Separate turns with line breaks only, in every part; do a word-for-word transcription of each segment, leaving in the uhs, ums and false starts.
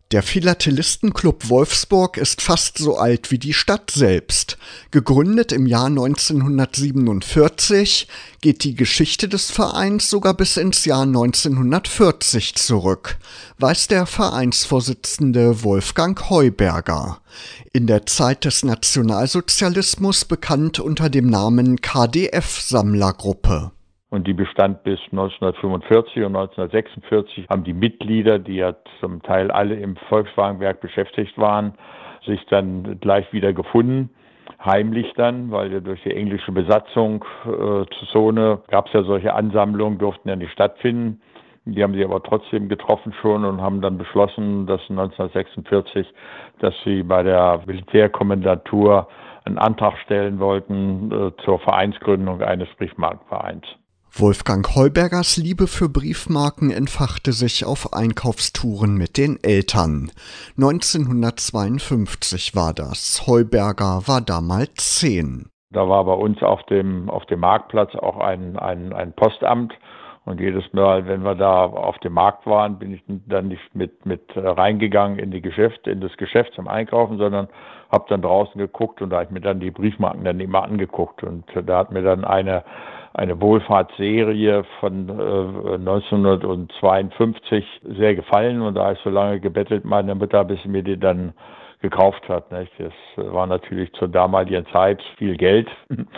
Der Philatelisten-Club Wolfsburg ist fast so alt wie die Stadt selbst. Gegründet im Jahr neunzehnhundertsiebenundvierzig, geht die Geschichte des Vereins sogar bis ins Jahr neunzehnhundertvierzig zurück, weiß der Vereinsvorsitzende Wolfgang Heuberger. In der Zeit des Nationalsozialismus bekannt unter dem Namen K D F-Sammlergruppe.
Und die bestand bis neunzehnhundertfünfundvierzig und neunzehnhundertsechsundvierzig haben die Mitglieder, die ja zum Teil alle im Volkswagenwerk beschäftigt waren, sich dann gleich wieder gefunden. Heimlich dann, weil ja durch die englische Besatzung äh, zur Zone gab es ja solche Ansammlungen, durften ja nicht stattfinden. Die haben sie aber trotzdem getroffen schon und haben dann beschlossen, dass neunzehnhundertsechsundvierzig, dass sie bei der Militärkommandantur einen Antrag stellen wollten äh, zur Vereinsgründung eines Briefmarkenvereins.
Wolfgang Heubergers Liebe für Briefmarken entfachte sich auf Einkaufstouren mit den Eltern. neunzehnhundertzweiundfünfzig war das. Heuberger war damals zehn.
Da war bei uns auf dem, auf dem Marktplatz auch ein, ein, ein Postamt. Und jedes Mal, wenn wir da auf dem Markt waren, bin ich dann nicht mit, mit reingegangen in die Geschäfte, in das Geschäft zum Einkaufen, sondern habe dann draußen geguckt und da habe ich mir dann die Briefmarken dann immer angeguckt. Und da hat mir dann eine, eine Wohlfahrtsserie von äh, neunzehnhundertzweiundfünfzig sehr gefallen. Und da habe ich so lange gebettelt, meine Mutter, bis sie mir die dann gekauft hat. Nicht? Das war natürlich zur damaligen Zeit viel Geld,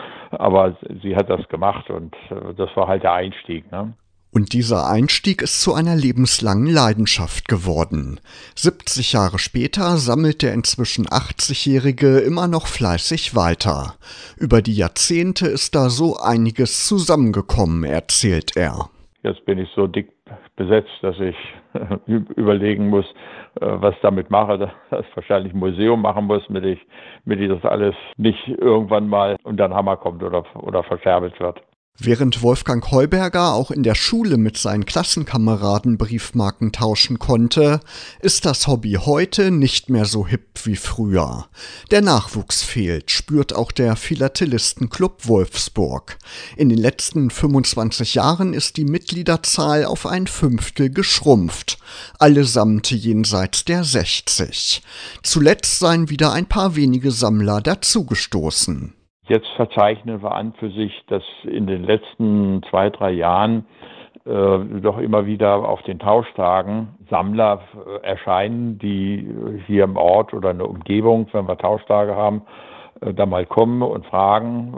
aber sie hat das gemacht und das war halt der Einstieg. Ne?
Und dieser Einstieg ist zu einer lebenslangen Leidenschaft geworden. siebzig Jahre später sammelt der inzwischen achtzigjährige immer noch fleißig weiter. Über die Jahrzehnte ist da so einiges zusammengekommen, erzählt er.
Jetzt bin ich so dick besetzt, dass ich überlegen muss, was damit mache, dass ich wahrscheinlich ein Museum machen muss, damit ich, damit ich das alles nicht irgendwann mal unter den Hammer kommt oder, oder verscherbelt wird.
Während Wolfgang Heuberger auch in der Schule mit seinen Klassenkameraden Briefmarken tauschen konnte, ist das Hobby heute nicht mehr so hip wie früher. Der Nachwuchs fehlt, spürt auch der Philatelisten-Club Wolfsburg. In den letzten fünfundzwanzig Jahren ist die Mitgliederzahl auf ein Fünftel geschrumpft, allesamt jenseits der sechzig. Zuletzt seien wieder ein paar wenige Sammler dazugestoßen.
Jetzt verzeichnen wir an für sich, dass in den letzten zwei, drei Jahren äh, doch immer wieder auf den Tauschtagen Sammler äh, erscheinen, die hier im Ort oder in der Umgebung, wenn wir Tauschtage haben, äh, da mal kommen und fragen. Äh,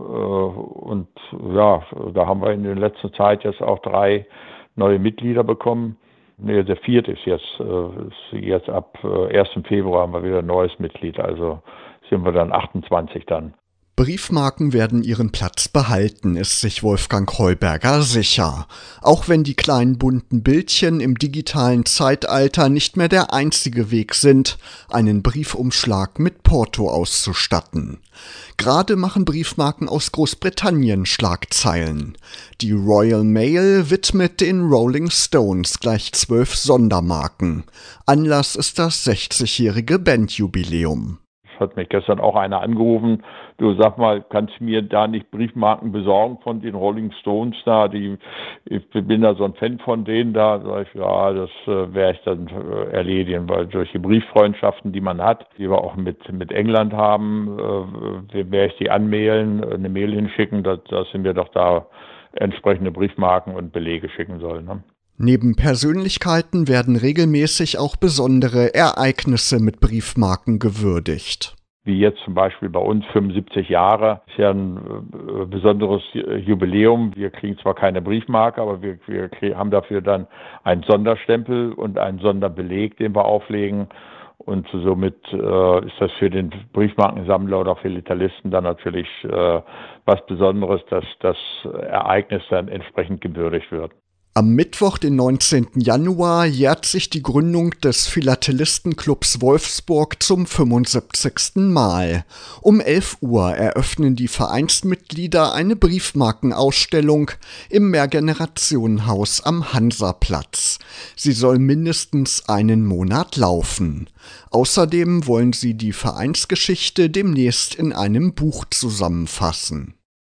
und ja, da haben wir in der letzten Zeit jetzt auch drei neue Mitglieder bekommen. Nee, der vierte ist jetzt, äh, ist jetzt ab äh, ersten Februar haben wir wieder ein neues Mitglied, also sind wir dann achtundzwanzig dann.
Briefmarken werden ihren Platz behalten, ist sich Wolfgang Heuberger sicher. Auch wenn die kleinen bunten Bildchen im digitalen Zeitalter nicht mehr der einzige Weg sind, einen Briefumschlag mit Porto auszustatten. Gerade machen Briefmarken aus Großbritannien Schlagzeilen. Die Royal Mail widmet den Rolling Stones gleich zwölf Sondermarken. Anlass ist das sechzigjährige Bandjubiläum.
Hat mich gestern auch einer angerufen, du sag mal, kannst du mir da nicht Briefmarken besorgen von den Rolling Stones da, die, ich bin da so ein Fan von denen da, sag ich, ja, das äh, werde ich dann äh, erledigen, weil durch die Brieffreundschaften, die man hat, die wir auch mit, mit England haben, äh, werde ich die anmailen, eine Mail hinschicken, dass, dass sie mir doch da entsprechende Briefmarken und Belege schicken sollen. Ne?
Neben Persönlichkeiten werden regelmäßig auch besondere Ereignisse mit Briefmarken gewürdigt.
Wie jetzt zum Beispiel bei uns fünfundsiebzig Jahre, ist ja ein äh, besonderes Jubiläum. Wir kriegen zwar keine Briefmarke, aber wir, wir kriegen, haben dafür dann einen Sonderstempel und einen Sonderbeleg, den wir auflegen. Und somit äh, ist das für den Briefmarkensammler oder Philatelisten dann natürlich äh, was Besonderes, dass das Ereignis dann entsprechend gewürdigt wird.
Am Mittwoch, den neunzehnten Januar, jährt sich die Gründung des Philatelisten-Clubs Wolfsburg zum fünfundsiebzigsten Mal. Um elf Uhr eröffnen die Vereinsmitglieder eine Briefmarkenausstellung im Mehrgenerationenhaus am Hansaplatz. Sie soll mindestens einen Monat laufen. Außerdem wollen sie die Vereinsgeschichte demnächst in einem Buch zusammenfassen.